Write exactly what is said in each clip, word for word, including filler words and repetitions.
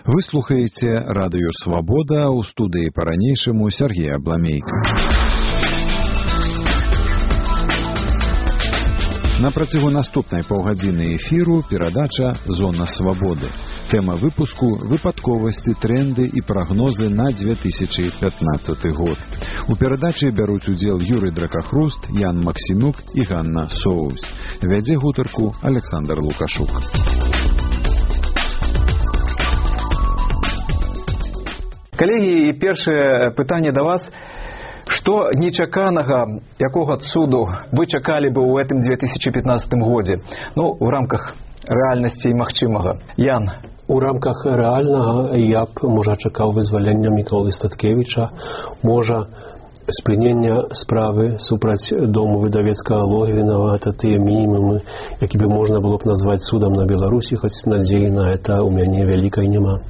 Вы слухаеце радыё «Свабода», у студыі па-ранейшаму Сергей Абламейка. На працягу наступнай паўгадзіны эфіру перадача «Зона свабоды». Тэма выпуску – выпадковасці, тренды і прагнозы на две тысячи пятнадцаты год. У перадачы бяруць удзел Юрый Дракахруст, Ян Максімюк і Ганна Соусь. Вядзе гутарку Александр Лукашук. Калегі, першае пытанне да вас. Што нечаканага, якога цуду вы чакалі бы ў гэтым две тысячи пятнадцатым годзе? Ну, у рамках рэальнасці і магчымага. Ян. У рамках рэальнага я б, можа, чакаў вызвалення Міколы Статкевіча, можа, спынення справы супраць дому выдавецкага Логвінава. Это тыя мінімумы, які бы можна было б назваць судам на Беларусі, хоць надзеі на это у мяне вялікай няма.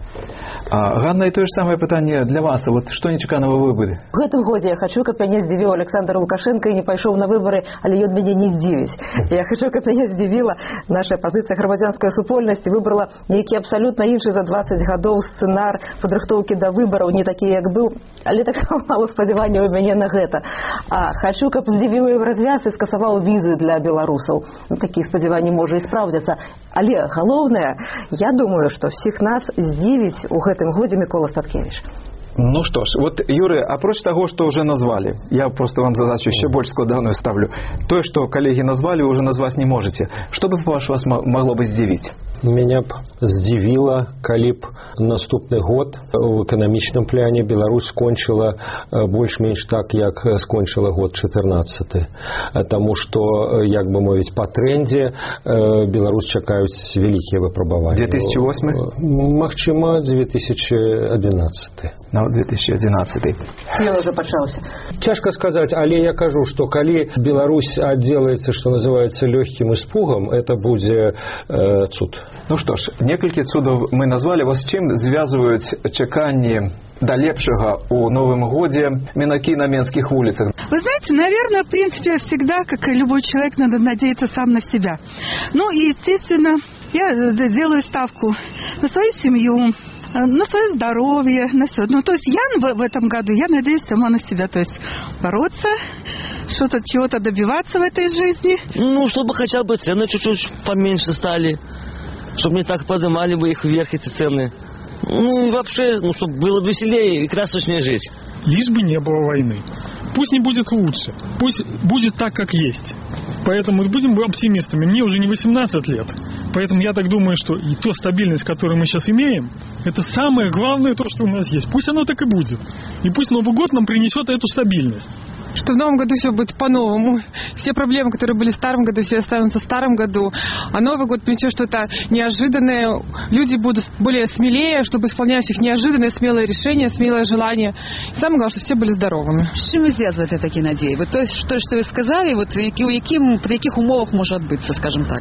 А, Ганна, и то же самое питание для вас. Вот что нечаканного вы были? В этом году я хочу, как меня здивил Александр Лукашенко и не пошел на выборы, але ён меня не здивить. Я хочу, как меня здивила наша позиция громадянской супольности, выбрала некий абсолютно інший за двадцать годов сценар подрыхтовки до выборов, не такие, как был, але так мало сподівання у меня на это. А хочу, как здивила его развяз и скасовал визы для белорусов. Такие сподівання может и справдятся. Але головное, я думаю, что всех нас здивить у гэтым годзе Микола Статкевич. Ну что ж, вот, Юрий, апроч того, что уже назвали, я просто вам задачу еще больше складанную ставлю. То, что коллеги назвали, уже назвать не можете. Что бы, по-вашему, вас могло бы здивить? Меня б здзівіла, калі б наступны год у эканамічным пляне Беларусь скончыла больш-менш так, як скончыла год чатырнаццаты. Таму што, як бы мовіць, па трендзе Беларусь чакаюць вялікія выпрабаванні. две тысячи восьмы? Магчыма, две тысячи одиннадцатый. Ну, две тысячи одиннадцатый. Я уже пачаўся. Цяжка сказаць, але я кажу, што калі Беларусь аддзелаецца, што называецца, лёгкім испугам, это будзе э, цуд. Ну что ж, некалькі цудов мы назвали. Вот с чем связывают чаканні до лепшего у Новом годе менаки на Менских улицах? Вы знаете, наверное, в принципе, всегда, как и любой человек, надо надеяться сам на себя. Ну и, естественно, я делаю ставку на свою семью, на свое здоровье, на все. Ну, то есть я в, в этом году, я надеюсь сама на себя. То есть бороться, что-то, чего-то добиваться в этой жизни. Ну, чтобы хотя бы цены чуть-чуть поменьше стали. Чтобы не так поднимали бы их вверх, эти цены. Ну, и вообще, ну, чтобы было веселее и красочнее жить. Лишь бы не было войны. Пусть не будет лучше. Пусть будет так, как есть. Поэтому будем оптимистами. Мне уже не восемнадцать лет. Поэтому я так думаю, что и та стабильность, которую мы сейчас имеем, это самое главное то, что у нас есть. Пусть оно так и будет. И пусть Новый год нам принесет эту стабильность. Что в новом году все будет по-новому. Все проблемы, которые были в старом году, все останутся в старом году. А Новый год принесет что-то неожиданное. Люди будут более смелее, чтобы исполнять их неожиданные, смелые решения, смелые желания. И самое главное, чтобы все были здоровыми. З чим ви зв'язуєте такі надії? Вот то, что, что вы сказали, вот, у яким, при каких умовах может отбыться, скажем так?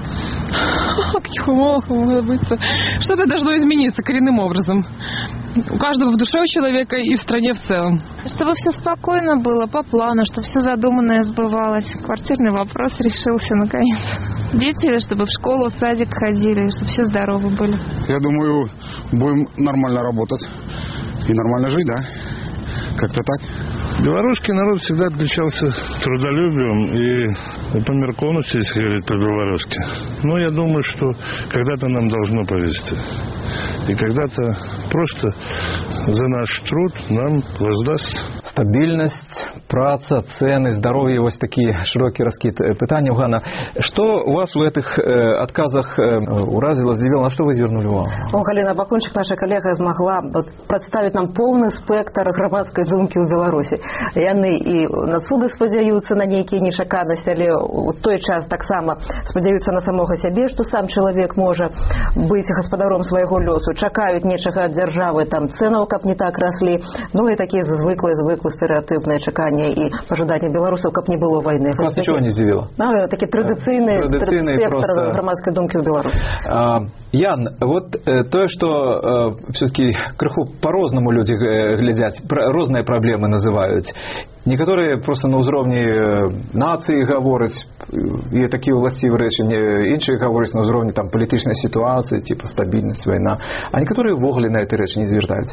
В каких умовах может отбыться? Что-то должно измениться коренным образом. У каждого в душе у человека и в стране в целом. Чтобы все спокойно было, по плану, чтобы все задуманное сбывалось. Квартирный вопрос решился наконец. Дети, чтобы в школу, в садик ходили, чтобы все здоровы были. Я думаю, будем нормально работать и нормально жить, да? Как-то так. Белорусский народ всегда отличался трудолюбием и померкованностью, если говорить по-белорусски. Но я думаю, что когда-то нам должно повезти. И когда-то просто за наш труд нам воздаст. Стабильность, праца, цены, здоровье, вот такие широкие раскид питания. Ганна, что у вас в этих э, отказах э, уразило, здивило, на что вы звернули увагу? Ну, Галина Бакунчик, наша коллега, смогла вот, представить нам полный спектр громадской думки в Беларуси. Яны и на суды спадзяюцца на нейкія нечаканасці, але у той час таксама спадзяюцца на самога сябе, што сам чалавек можа быць гаспадаром свайго лёсу. Чакаюць нечага ад дзяржавы, там цэнаў, каб не так раслі. Ну і такія звыклыя, звыклыя стэрэатыпныя чаканні і пажаданні беларусаў, каб не было вайны. Вас нічого не здзівіла? Ну, такі традыцыйны спектр просто... громадской думки в Беларуси. А, Ян, вот э, то, что э, все-таки крыху по-розному люди э, глядят, про, разные проблемы называют. Некаторыя просто на ўзроўні нацыі гавораць, і такія ўласцівыя рэчы, іншыя гавораць на ўзроўні там палітычнай сітуацыі, типа стабільнасць, вайна, а некаторыя ввогуле на этой рэчы не звяртаюць.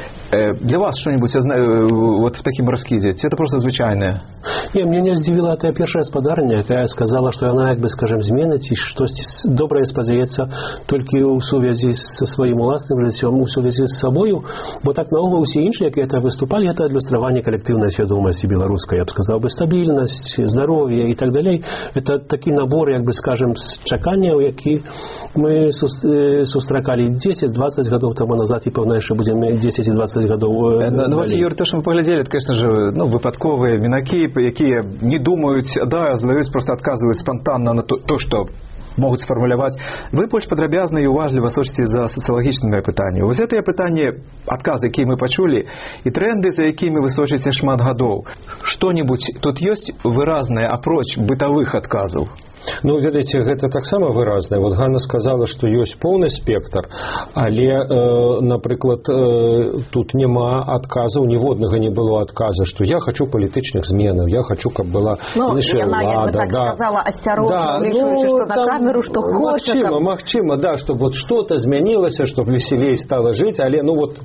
Для вас что-нибудь вот в такім раскидзе, ці это просто звычайнае? Не, мне не здзівіла тая першая спадарня, якая сказала, што яна, як бы скажем, зменіць і штосьці добрае спадзяецца толькі ў сувязі са сваім уласным жыццём, у сувязі з сабою, бо так наогул усе іншыя, якія это выступалі, это адлюстраванне калектыўнай свядомасці беларускай, я б сказаў бы, стабільнасць, здароўе і так далей. Это такі набор, як бы скажем, чаканняў, які мы сустракалі дзесяць-дваццаць гадоў таму назад, і пэўна яшчэ будзем дзесяць-дваццаць гадоў. На вас, Юрий, то, что мы поглядели, это, конечно же, ну, выпадковые винаки, якія не думают, да, задаюць, просто отказывают спонтанно на то, то что могут сформулировать. Вы больше падрабязна и уважліва сочыце за сацыялагічнымі пытанні. Вось гэтыя пытанні, адказы, якія мы пачулі, і тренды, за якімі вы сочыце шмат гадоў. Што-нибудь тут ёсць выразнае апроч бытавых адказаў? Ну, ведаеце, гэта таксама выразнае. Вот Ганна сказала, што ёсць поўны спектр, але, э, напрыклад, э, тут няма адказаў, ніводнага не было адказа, што я хочу палітычных зменаў, я хочу, каб была іншая ўлада. Так да. сказала асцярожна, да, лічуючы, ну, што на камеру, што хоча. Магчыма, магчыма, да, чтобы вот что-то змянілася, чтоб весселей стало жыць, але, ну, вот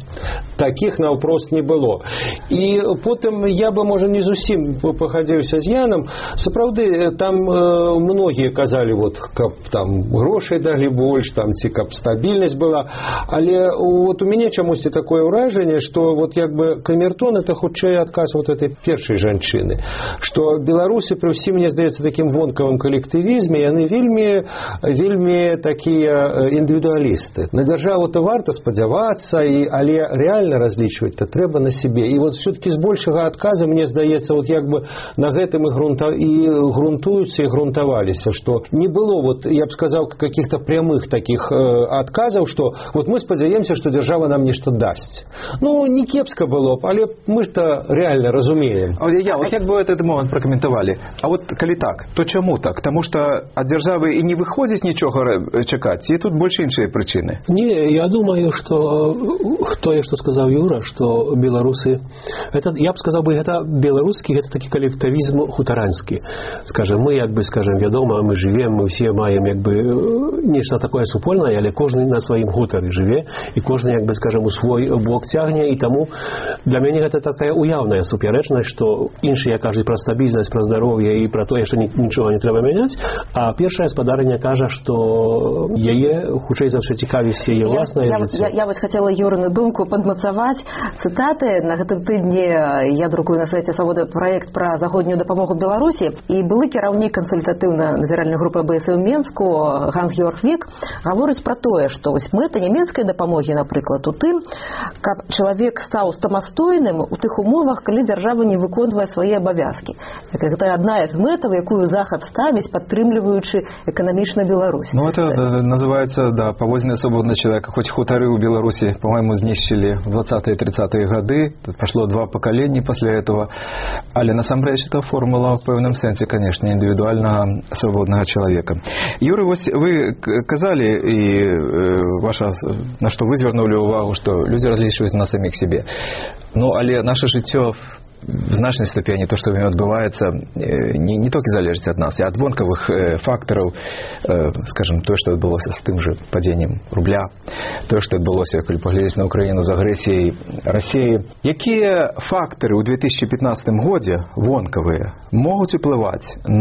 таких наўпрост не было. І потым я бы, можа, не зусім пагадзіўся з Янам. Сапраўды, там э, многие казали, вот, каб там грошей дали больше, там, ці каб стабильность была. Але вот у меня чамусьці такое ўражанне, что вот як бы камертон это хутчэй адказ вот этой першай жанчыны. Что беларусы при ўсім, мне здаецца, таким вонкавым калектывізме, яны вельмі, вельмі такія індывідуалісты. На дзяржаву-то варта спадзявацца, і, але реально разлічваць-то трэба на себе. И вот все-таки з большага адказа, мне здаецца, вот як бы на гэтым і, грунта, і грунтуюцца, і грунтуюцца, что не было, вот, я бы сказал, каких-то прямых таких э, отказов, что вот мы спадзяемся, что держава нам нешта даст. Ну, не кепска было, але мы ж-то реально разумеем. Я, вот як бы этот момент прокомментовали. А вот коли так, то чему так? Потому что от державы и не выходит ничего чекать, и тут больше іншие причины. Не, я думаю, что то, что сказал Юра, что белорусы, это, я бы сказал, это белорусский, это такой коллективизм хутаранский. Скажем, мы, как бы, скажем, вядома, мы живем, мы все маем, як бы, нешта такое супольнае, але кожны на сваім хутары жыве, і кожны, як бы, скажем, у свой бок цягне, і таму для мяне гэта такая уяўная супярэчнасць, што іншыя кажуць пра стабільнасць, пра здароўе і пра тое, што нічога не трэба мяняць, а першая спадарня кажа, што яе хутчэй за ўсё цікавіць яе ўласнае жыццё. Я, я, я вось хацела Юрыну думку падмацаваць цытаты. На гэтым тыдні я друкую на сайце Свабоды праект пра заходнюю дапамогу Беларусі, і былы кіраўнік кансультатыўна-назіральнай групы АБС у Менску Ганс-Георг Вік гаворыць пра тое, што вось мэта нямецкай дапамогі, напрыклад, у тым, каб чалавек стаў самастойным у тых умовах, калі дзяржава не выконвае свае абавязкі. Гэта адна з мэтаў, якую Захад ставіць, падтрымліваючы эканамічна Беларусь. Ну, это называется, да, повозненное свободное человека. Хоть хутары у Беларуси, по-моему, знищили в двадцатые-тридцатые годы. Тут пошло два поколения после этого. Але насамрэч это формула в пэўным сэнсе, конечно, индивидуального свободного человека. Юрий, вы казали, и э, ваша, на что вы звярнули увагу, что люди разлічваюць на самих себе. Ну, але наше жыццё в значной степени, то, что в нем отбывается, не, не только залежит от нас, и от вонковых э, факторов, э, скажем, то, что отбылось с тем же падением рубля, то, что отбылось, если поглядеть на Украину с агрессией России. Какие факторы у две тысячи пятнадцатом году вонковые могут уплывать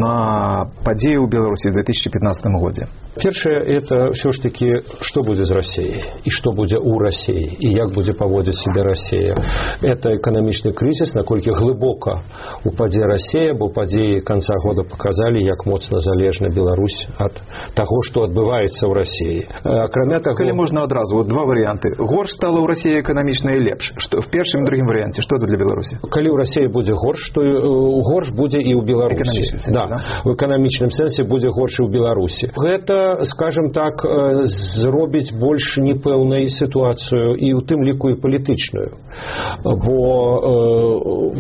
на падение у Беларуси в две тысячи пятнадцатом году? Першае, это все-таки, что будет с Россией, и что будет у России, и как будет поводить себя Россия. Это экономичный кризис, наколькі глыбока упадзе Россия, бо падзеі конца года показали, як моцна залежна Беларусь от того, что отбывается в России. Акрамя того, калі можна адразу, вот два варианты. Горш стало у России экономично и лепш. Что в первом и другом варианте, что это для Беларуси? Калі у России будет горш, то горш будет и у Беларуси. Да, да, в экономичном сенсе будет горш и у Беларуси. Это, скажем так, зробіць больш непэўнай ситуацию и у тым ліку и политичную. Бо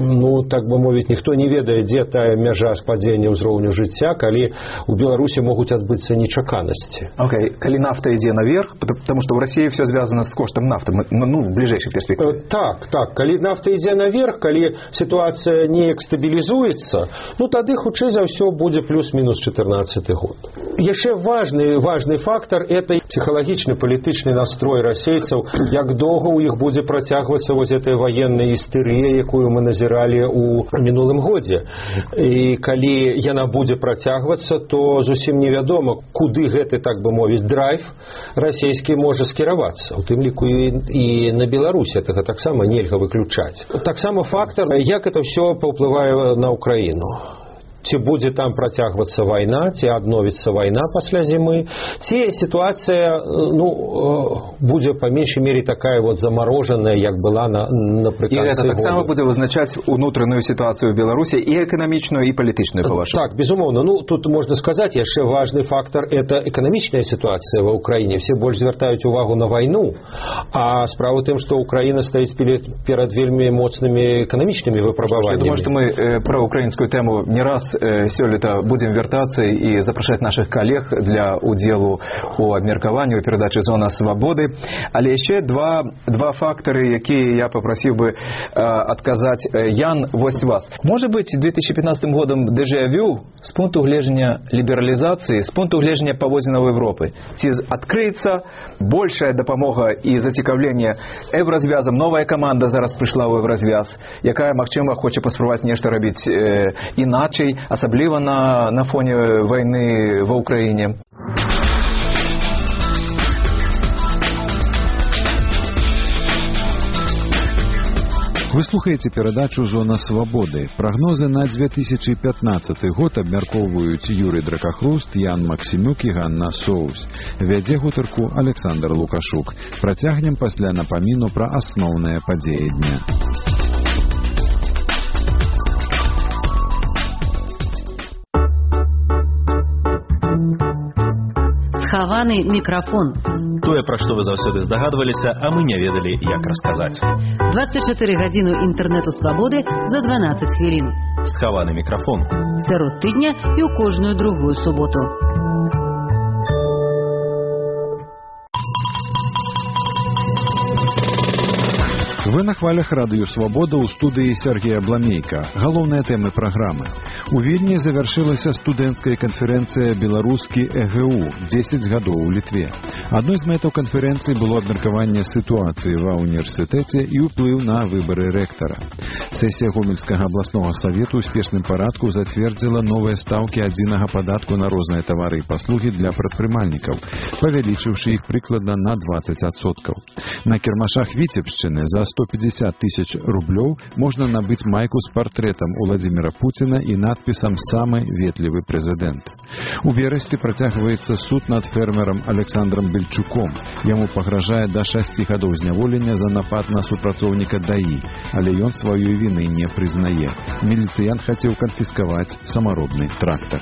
ну, так бы мовіць, ніхто не ведае, дзе тая мяжа спадзення ўзроўню жыцця, калі у Беларусі могуць адбыцца нечаканасці. Окей, okay. Калі нафта ідзе наверх, потому что в России все связано с коштом нафты, ну, в ближайшей перспективе. Так, так, калі нафта ідзе наверх, калі ситуация неяк стабилизуется, ну тады хутчэй за ўсё будзе плюс-мінус чатырнаццаты год. Яшчэ важны важны фактор — это псіхалагічны палітычны настрой расейцаў, як доўга ў іх будзе працягвацца вось этой военная істэрыя, якую мы назіралі ў мінулым годзе. І калі яна будзе працягвацца, то зусім невядома, куды гэты, так бы мовіць, драйв расійскі можа скіравацца. У тым ліку і, і на Беларусь гэтага таксама нельга выключаць. Таксама фактор, як это ўсё паўплывае на Украіну. Ці будзе там працягвацца вайна, ці адновіцца вайна пасля зімы, ці сітуацыя, ну, будзе па меншай мере такая вот замарожаная, як была на, напрыканцы года. І гэта таксама будзе вызначаць унутраную сітуацыю ў Беларусі, і эканамічную, і палітычную, па-вашаму. Так, безумоўна. Ну, тут можна сказаць, яшчэ важны фактор — это эканамічная сітуацыя ва Ўкраіне. Все больш звяртаюць увагу на вайну, а справа ў тым, што Ўкраіна стаіць перад вельмі моцнымі эканамічнымі выпрабаваннямі. Я думаю, што мы э, пра украінскую тэму не раз сёлета будем вяртацца і запрашаць нашых калег для удзелу у абмеркаванні, у перадачы «Зона свабоды». Але яшчэ два, два фактары, якія я папрасіў бы э, адказаць. Ян, вось вас. Можа быць, две тысячи пятнадцатым годам дэжавю з пункту гледжання лібералізацыі, з пункту гледжання паводзінаў Европы? Ці адкрыецца большая дапамога і зацікаўленне еўразвязам? Новая каманда зараз прыйшла ў еўразвяз, якая, магчыма, хоча паспрабаваць нешта рабіць э, іначай, асабліва на, на фоне войны ва Украине. Вы слухаеце перадачу «Зона свабоды». Прагнозы на две тысячи пятнадцаты год абмяркоўваюць Юрый Дракахруст, Ян Максімюк і Ганна Соўсь. Вядзе гутарку Александр Лукашук. Працягнем пасля напаміну пра асноўныя падзеі дня. Схаваны мікрафон. Тое, пра што вы заўсёды здагадваліся, а мы не ведалі, як расказаць. двадцать чатыры гадзіны інтэрнэту свабоды за дванаццаць хвілін. Схаваны мікрафон. Сярод тыдня і ў кожную другую суботу. Вы на хвалях радыё «Свабода» ў студыі Сергея Бламейка. Галоўныя тэмы праграмы. У Вільні завяршылася студэнцкая канферэнцыя «Беларускі ЭГУ» дзесяць гадоў у Літве. Адной з мэтаў канферэнцыі было абмеркаванне сітуацыі ва ўніверсітэце і ўплыў на выбары рэктара. Сесія Гомельскага абласнога савету ў спешным парадку зацвердзіла новыя стаўкі адзінага падатку на розныя тавары і паслугі для прадпрымальнікаў, павялічыўшы іх прыкладна на двадцать адсоткаў. На кірмашах Віцебшчыны за сто пятьдесят тысяч рублёў можна набыць майку з партрэтам Уладзіміра Пуціна і надпісам «Самы ветлівы прэзідэнт». У верасці працягваецца суд над фермерам Александром Бельчуком. Яму пагражае да шасці гадоў зняволення за напад на супрацоўніка ДАІ, але ён сваёй віны не прызнае. Міліцыянт хацеў канфіскаваць самаробны трактар.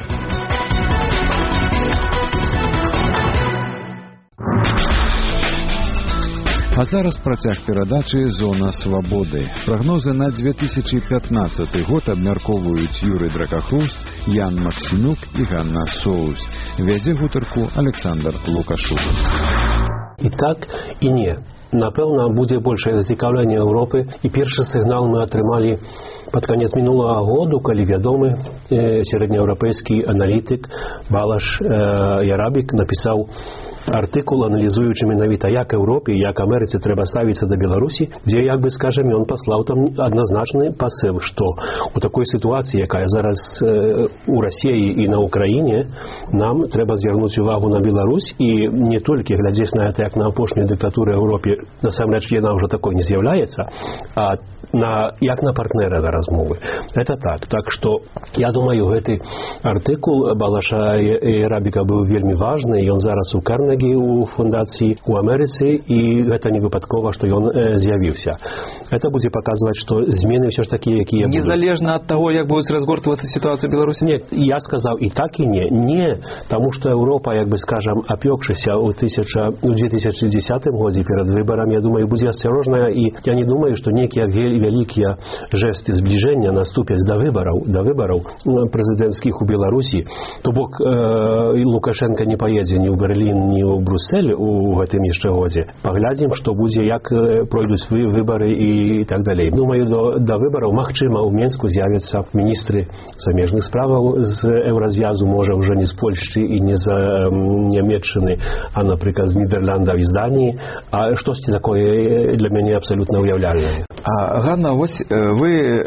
А зараз працяг перадачы «Зона свабоды». Прагнозы на две тысячи пятнадцаты год абмяркоўваюць Юрый Дракахруст, Ян Максімюк і Ганна Соўсь. Вядзе гутарку Александр Лукашук. І так, і не. Напэўна, будзе большае зацікаўленне Еўропы, і першы сігнал мы атрымалі пад канец мінулага году, калі вядомы э, сярэднееўрапейскі аналітык Балаш э, Ярабік напісаў артыкул, аналізуючы менавіта, як Еўропе, як Амерыцы трэба ставіцца да Беларусі, дзе, як бы скажем, ён паслаў там адназначны пасыл, што у такой сітуацыі, якая зараз э, у Расіі і на Украіне, нам трэба звярнуць увагу на Беларусь і не толькі глядзець на гэта як на апошнюю дыктатуру Еўропе, насамрэч яна ўжо такой не з'яўляецца, а на, як на партнера да размовы. Это так. Так што, я думаю, гэты артыкул Балаша Ярабіка быў вельмі важны, і ён зараз у Карне Карнегі у фундацыі у Амерыцы, і гэта не выпадкова, што ён э, з'явіўся. Это будзе паказваць, што змены ўсё ж такі, якія будуць. Незалежна ад таго, як будзе разгортвацца сітуацыя ў Беларусі? Нет, я сказаў і так, і не. Не, таму што Еўропа, як бы скажам, апёкшыся ў две тысячи дзесятым годзе перад выбарамі, я думаю, будзе асцярожная, і я не думаю, што нейкія вялікія жэсты збліжэння наступяць да выбараў, да выбараў прэзідэнцкіх у Беларусі. То бок э, Лукашенко не паедзе ні ў Берлін, ні ў Брюссель у гэтым яшчэ годзе. Паглядзім, што будзе, як пройдуць выбары і так далей. Думаю, до, да выбараў, магчыма, у Менску з'явяцца міністры замежных справаў з Еўразвязу, можа, ўжо не з Польшчы і не з Нямецчыны, а, напрыклад, з Нідерландаў і з Даніі. А штосьці такое для мяне абсалютна уяўляльнае. А, Ганна, вось вы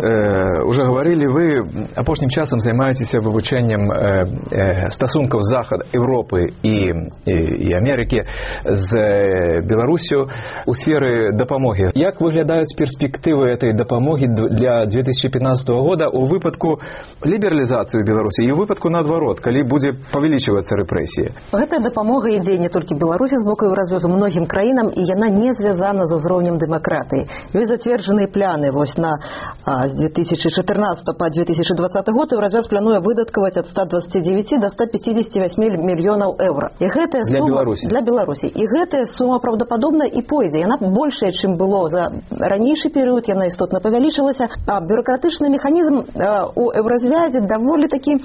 э, уже говорили, вы апошнім часам займаецеся вывучэннем э, э, стасункаў Захад, Европы і, і, і Амерыкі з Беларусю у сферы дапамогі. Як выглядаюць перспектывы этой дапамогі для две тысячи пятнадцатого года у выпадку лібералізацыі Беларусі і у выпадку наадварот, калі будзе павялічвацца рэпрэсіі? Гэтая дапамога ідзе не толькі Беларусі з боку Еўразвязу, многім краінам, і яна не звязана з узроўнем дэмакратыі. Ёсць зацверджаныя пляны вось на а, з две тысячи четырнадцатого по две тысячи двадцатый год Еўразвяз плануе выдаткаваць ад ста двадцати девяти до ста пятидесяти восьми мільёнаў еўра. І гэтая для сума Беларусі. Для Беларусі. І гэтая сума правдападобна і пойдзе. Яна большая, чым было за ранейшы перыяд, яна істотна павялічылася. А бюрократычны механізм а, у Еўразвязе даволі такі,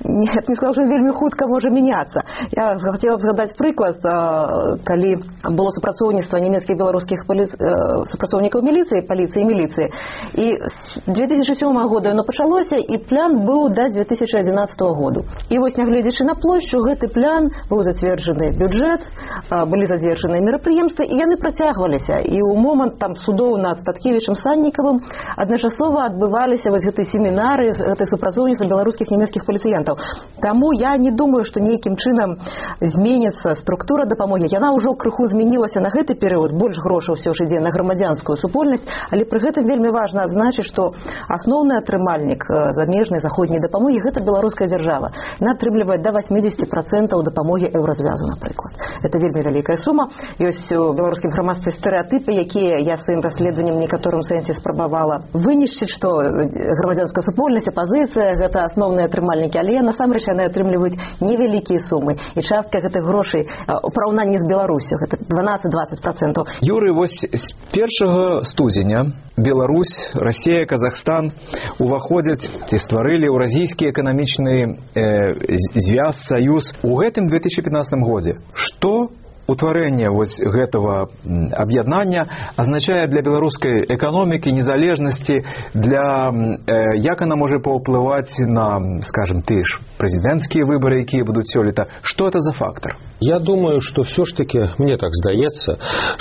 я не сказаў, што вельмі хутка можа мяняцца. Я хацела б згадаць прыклад, а, калі было супрацоўніцтва нямецкіх беларускіх палі... супрацоўнікаў міліцыі, паліцыі і міліцыі. І з две тысячи седьмого года яно пачалося, і план быў да две тысячи одиннадцатого году. І вось, нягледзячы на плошчу, гэты план быў зацверджаны бюджэт, былі зацверджаныя мерапрыемствы, і яны працягваліся. І ў момант там судоў над Статкевічам, Саннікавым адначасова адбываліся вось гэтыя семінары, гэтай супрацоўніцтва беларускіх нямецкіх паліцыянтаў. Таму я не думаю, што нейкім чынам зменіцца структура дапамогі. Яна ўжо крыху змянілася на гэты перыяд, больш грошаў ўсё ж ідзе на грамадзянскую супольнасць, але пры гэтым вельмі важна адзначыць, што асноўны атрымальнік замежнай заходняй дапамогі гэта беларуская дзяржава. Яна атрымлівае да восьмидесяти процентов дапамогі Еўразвязу, напрыклад. Это вельмі вялікая сума. Ёсць у беларускім грамадстве стэрэатыпы, якія я сваім расследаваннем у некаторым сэнсе спрабавала вынішчыць, што грамадзянская супольнасць, апазіцыя гэта асноўныя атрымальнікі, але насамрэч яны атрымліваюць невялікія сумы. І частка гэтых грошай у параўнанні з Беларусю гэта дванаццаць-дваццаць процентов. Юрый, вось з першага студзеня Беларусь, Расія, Казахстан уваходзяць ці стварылі Еўразійскі эканамічны э, звяз, саюз у гэтым две тысячи пятнадцатым годзе. Што утварэнне вось гэтага аб'яднання азначае для беларускай эканомікі, незалежнасці, для э, як она можа паўплываць на, скажем, тыя ж прэзідэнцкія выбары, якія будуць сёлета? Што это за фактор? Я думаю, што ўсё ж таки, мне так здаецца,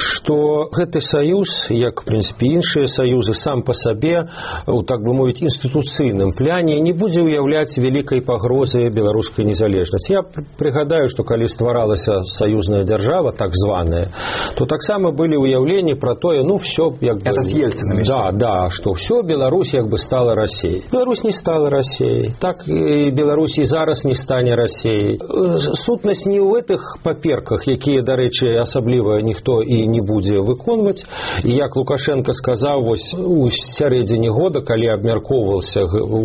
што гэты саюз, як, в прынцыпе, іншыя саюзы, сам па сабе, у, так бы мовіць, інстытуцыйным пляне не будзе ўяўляць вялікай пагрозы беларускай незалежнасці. Я прыгадаю, што калі стваралася саюзная дзяржава, так званая, то таксама былі ўяўленні пра тое, ну, все, як бы... Это з Ельцынам. Да, да, што ўсё, Беларусь як бы стала Расіяй. Беларусь не стала Расіяй. Так і Беларусь і зараз не стане Расіяй. Сутнасць не ў гэтых паперках, якія, дарэчы, асабліва ніхто і не будзе выконваць. І як Лукашенко сказаў, вось у сярэдзіне года, калі абмяркоўваўся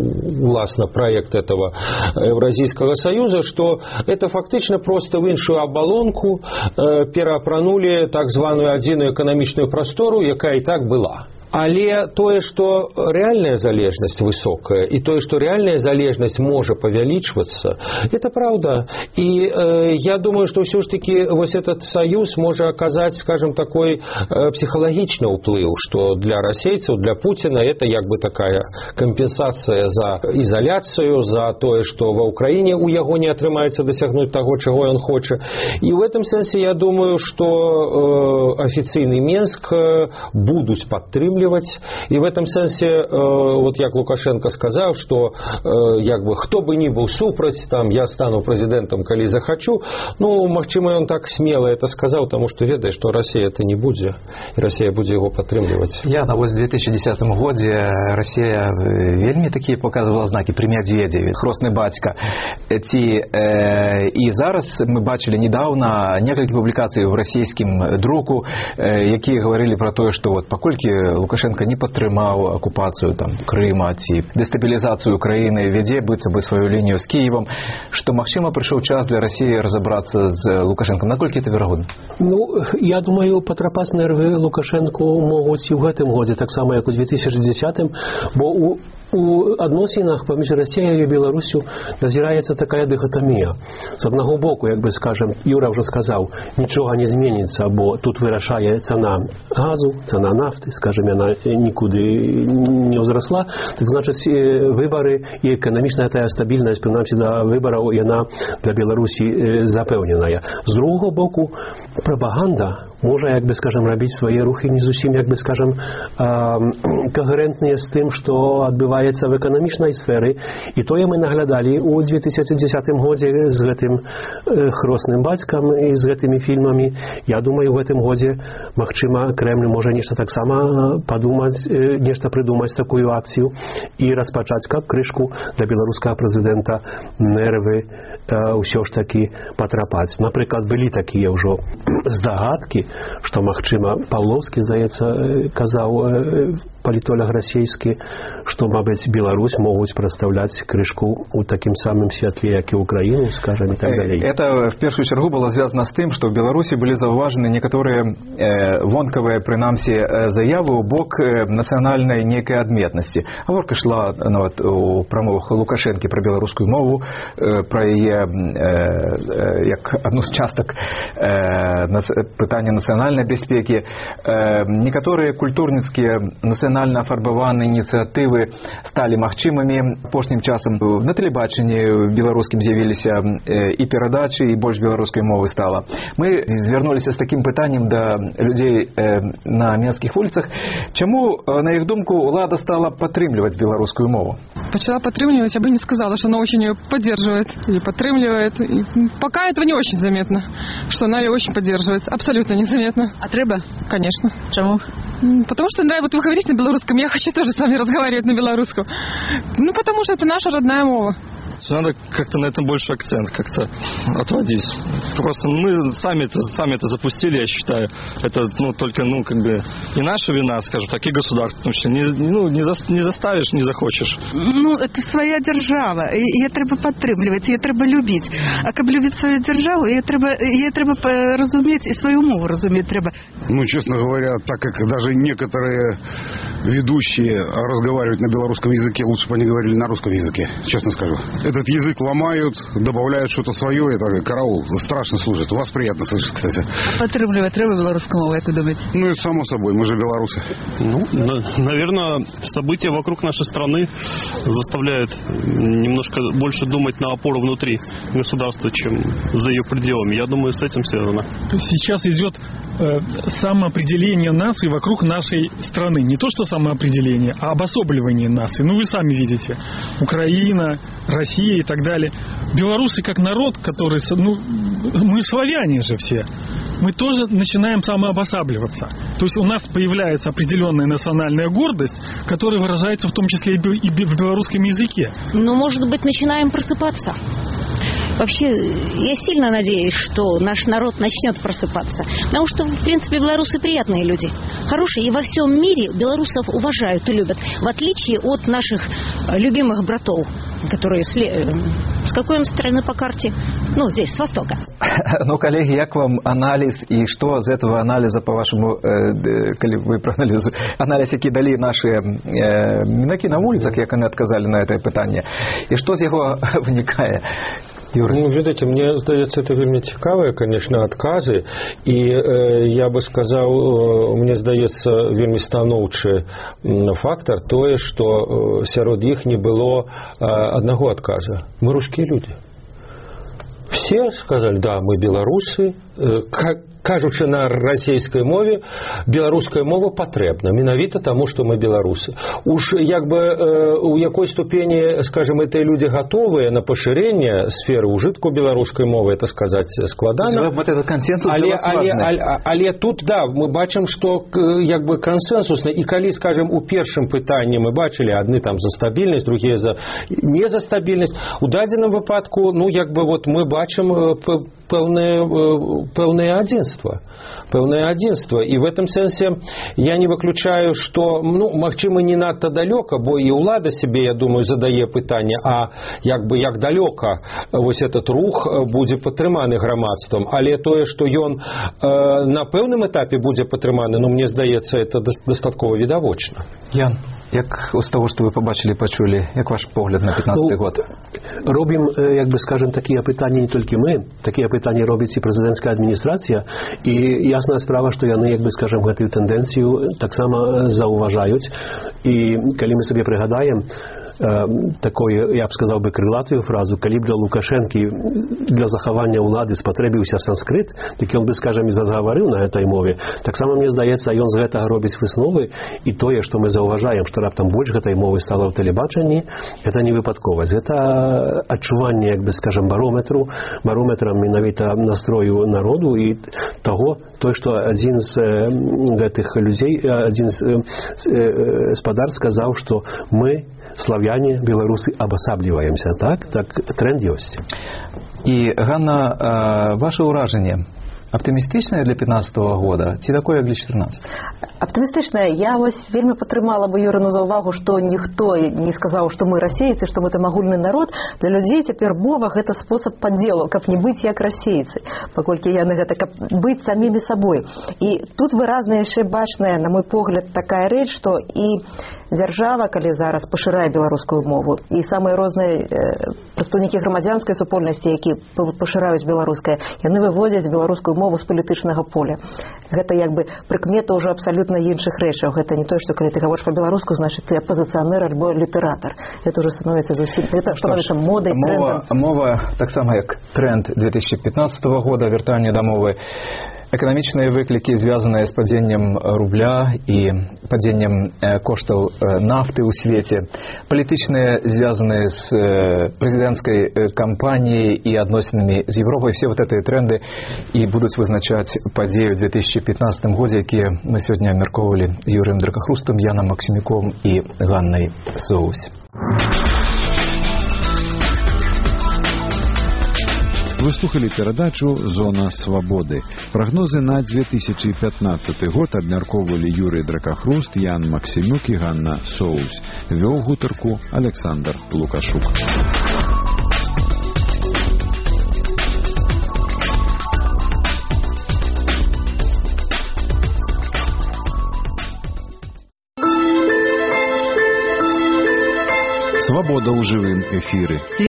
уласна праект этого Еўразійскага саюза, што это фактычна проста в іншую абалонку э, пераапранулі так званую адзіную эканамічную прастору, якая і так была. Але тое, што рэальная залежнасць высокая, і тое, што рэальная залежнасць можа павялічвацца, это праўда. І э, я думаю, што ўсё ж таки вось этот саюз можа аказаць, скажем, такой э, псіхалагічны ўплыў, што для расейцаў, для Пуціна это як бы такая кампенсацыя за ізаляцыю, за тое, што ва ўкраіне у яго не атрымаецца дасягнуць таго, чаго ён хоча. І ў гэтым сэнсе я думаю, што афіцыйны Менск будуць падтрымліваць. І в этом сэнсе, вот як Лукашенко сказаў, што як бы хто бы ні быў супраць, там я стану прэзідэнтам, калі захачу. Ну, магчыма, ён так смела это сказаў, таму што ведае, што Расія это не будзе, і Расія будзе яго падтрымліваць. Я на вось две тысячи десятым годзе Расія вельмі такія показывала знакі при Медведеве, хросны бацька. Ці, э, і зараз мы бачылі недавно некалькі публікацый в расійскім друку, э, якія гаварылі про тое, што вот паколькі Лукашенко не падтрымаў акупацыю там Крыма ці дэстабілізацыю Украіны, вядзе быццам бы сваю лінію з Кіевам, што магчыма прыйшоў час для Расіі разабрацца з Лукашенком. Наколькі это верагодна? Ну, я думаю, патрапаць нервы Лукашенку могуць і ў гэтым годзе, так само як у две тысячи десятым, бо у у адносінах паміж Расіяю і Беларусю назіраецца такая дыхатамія. З аднаго боку, як бы скажем, Юра ўжо сказаў, нічога не зменіцца, бо тут вырашае цана газу, цана нафты, скажем, яна нікуды не ўзрасла. Так значыць, выбары і эканамічная тая стабільнасць, прынамсі да выбараў, яна для Беларусі запэўненая. З другого боку, прапаганда можа, як бы скажем, рабіць свае рухі не зусім, як бы скажем, когерентныя з тым, што адбываецца в эканамічнай сферы. І тое мы наглядалі у две тысячи десятым годзе з гэтым хросным бацькам і з гэтымі фільмамі. Я думаю, у гэтым годзе, магчыма, Кремль можа нешта таксама падумаць, нешта прыдумаць такую акцыю і распачаць как крышку для беларускага прэзідэнта нервы ўсё ж такі патрапаць. Напрыклад, былі такія ўжо здагадкі, што, магчыма, Павловскі, здаецца, казаў, палітолог расійскі, што, мабыць, Беларусь могуць прадстаўляць крышку у такім самым святле, як і Украіну, скажем, і так далей. Это, в першую чергу, было звязано з тым, што ў Беларусі былі заўважаны некаторыя э, вонкавыя, прынамсі, заявы ў бок нацыянальнай нейкай адметнасці. Гаворка шла нават у прамовах Лукашэнкі пра беларускую мову, э, пра яе э, як адну з частак э, нац... пытання нацыянальнай бяспекі. Э, некаторыя культурніцкія нацыянальныя афарбаваныя ініцыятывы сталі магчымымі. Апошнім часам на тэлебачанні беларускім з'явіліся і перадачы, і больш беларускай мовы стала. Мы звярнуліся з такім пытаннем да людзей на менскіх вуліцах. Чаму, на іх думку, улада стала падтрымліваць беларускую мову? Начала подтрымливать, я бы не сказала, что она очень ее поддерживает или подтрымливает. И пока этого не очень заметно, что она ее очень поддерживает. Абсолютно незаметно. А треба? Конечно. Почему? Потому что, да, вот вы говорите на белорусском, я хочу тоже с вами разговаривать на белорусском. Ну, потому что это наша родная мова. Надо как-то на этом больше акцент как-то отводить. Просто мы сами это, сами это запустили, я считаю. Это, ну, только, ну, как бы, не наша вина, скажем так, и государство. Не, ну, не, за, не заставишь, не захочешь. Ну, это своя держава. Її треба підтримувати, її треба любити. А каб любити свою державу, її треба, її треба розуміти, і свою мову розуміти треба. Ну, честно говоря, так как даже некоторые ведущие разговаривают на белорусском языке, лучше бы они говорили на русском языке, честно скажу. Этот язык ломают, добавляют что-то свое, это караул, страшно слушать. Вас приятно слышать, кстати. Подтрымливать треба белорусскую мову, как вы думаете? Ну и само собой, мы же белорусы. Ну, на, наверное, события вокруг нашей страны заставляют немножко больше думать на опору внутри государства, чем за ее пределами. Я думаю, с этим связано. Сейчас идет э, самоопределение нации вокруг нашей страны. Не то, что самоопределение, а обособливание нации. Ну, вы сами видите. Украина, Россия и так далее. Белорусы как народ, который... Ну, мы славяне же все. Мы тоже начинаем самообосабливаться. То есть у нас появляется определенная национальная гордость, которая выражается в том числе и в белорусском языке. Ну, может быть, начинаем просыпаться. Вообще, я сильно надеюсь, что наш народ начнет просыпаться. Потому что, в принципе, белорусы приятные люди. Хорошие. И во всем мире белорусов уважают и любят. В отличие от наших любимых братов, которые... С какой он стороны по карте? Ну, здесь, с востока. Ну, коллеги, как вам анализ и что из этого анализа, по-вашему, э, вы проанализуете, анализ, який дали наши э, мінаки на улицах, как они отказали на это питание, и что из него вытекает? Ну, видите, мне здаецца, это вельмі цікавыя, конечно, адказы, і э, я бы сказаў, э, мне здаецца, вельмі станоўчы фактор тое, што э, сярод іх не было э, аднаго адказа. Мы русские люди. Все сказали, да, мы белорусы, э, как кажучы на расійскай мове, беларуская мова патрэбна менавіта таму, што мы беларусы. Уж як бы у якой ступені, скажем, эти люди готовыя на пашырэнне сферы ўжытку беларускай мовы, это сказаць складана. Вот этот консенсус але, але, але, але тут, да, мы бачым, што як бы кансенсусна, і калі, скажем, у першым пытанні мы бачылі адны там за стабільнасць, другія за не за стабільнасць, у дадзеным выпадку, ну, як бы вот мы бачым пэўнае, пэўнае адзінства. Пэўнае адзінства. І в этом сэнсе я не выключаю, што, ну, магчыма, не надта далёка, бо і ўлада себе, я думаю, задае пытанне, а як бы як далёка вось этот рух будзе падтрыманы грамадствам. Але тое, што ён э, на пэўным этапе будзе падтрыманы, ну, мне здаецца, это дастаткова відавочна. Ян, як з таго, што вы пабачылі, пачулі, як ваш погляд на пятнадцаты год? Робім, як бы скажем, такія пытанні не толькі мы, такія пытанні робіць і прэзідэнцкая адміністрацыя, і ясная справа, што яны, як бы скажем, гэтую тэндэнцыю таксама заўважаюць. І калі мы сабе прыгадаем такое, я б сказаў бы, крылатую фразу, калі б для Лукашэнкі для захавання ўлады спатрэбіўся санскрыт, так ён бы, скажем, і загаварыў на гэтай мове. Таксама, мне здаецца, ён з гэтага робіць высновы, і тое, што мы заўважаем, што раптам больш гэтай мовы стала ў тэлебачанні, гэта не выпадковасць. Гэта адчуванне, як бы, скажем, барометру, барометрам менавіта настрою народу і таго, той, што адзін з гэтых людзей, адзін з спадар сказаў, што мы славяне, беларусы, абасабліваемся. Так? Так, тренд ёсць. І, Ганна, ваше ўражанне аптымістычнае для пятнадцатого года ці такое, як для чатырнаццатого? Аптымістычнае. Я вось вельмі падтрымала бы Юрыну за ўвагу, што ніхто не сказаў, што мы расейцы, што мы там агульны народ. Для людзей цяпер мова гэта спосаб падзелу, каб не быць як расейцы, паколькі яны гэта, каб быць самімі сабой. І тут выразна яшчэ бачная, на мой погляд, такая рэч, што і дзяржава, калі зараз пашырае беларускую мову, і самыя розныя прадстаўнікі грамадзянскай супольнасці, якія пашыраюць беларускае, яны выводзяць беларускую мову з палітычнага поля. Гэта як бы прыкмета ўжо абсалютна іншых рэчаў. Гэта не тое, што калі ты гаворыш па-беларуску, значыць ты апазіцыянер альбо літаратар. Гэта ўжо становіцца зусім, гэта становіцца модай, трендам. Мова таксама як тренд две тысячи пятнадцатого года, вяртанне да мовы. Эканамічныя выклікі, звязаныя з падзеннем рубля і падзеннем коштаў нафты ў свеце. Палітычныя, звязаныя з прэзідэнцкай кампаніяй і адносінамі з Европай. Все вот эти тренды і будуць вызначаць падзею ў две тысячи пятнадцатым годзе, якія мы сёння абмяркоўвалі з Юрыем Дракахрустам, Яном Максімюком і Ганнай Соус. Вы слухали перадачу «Зона свабоды». Прагнозы на две тысячи пятнадцаты год абмяркоўвалі Юрый Дракахруст, Ян Максімюк і Ганна Соус. Вёў гутарку Александр Лукашук. Свабода ў жывым эфіры.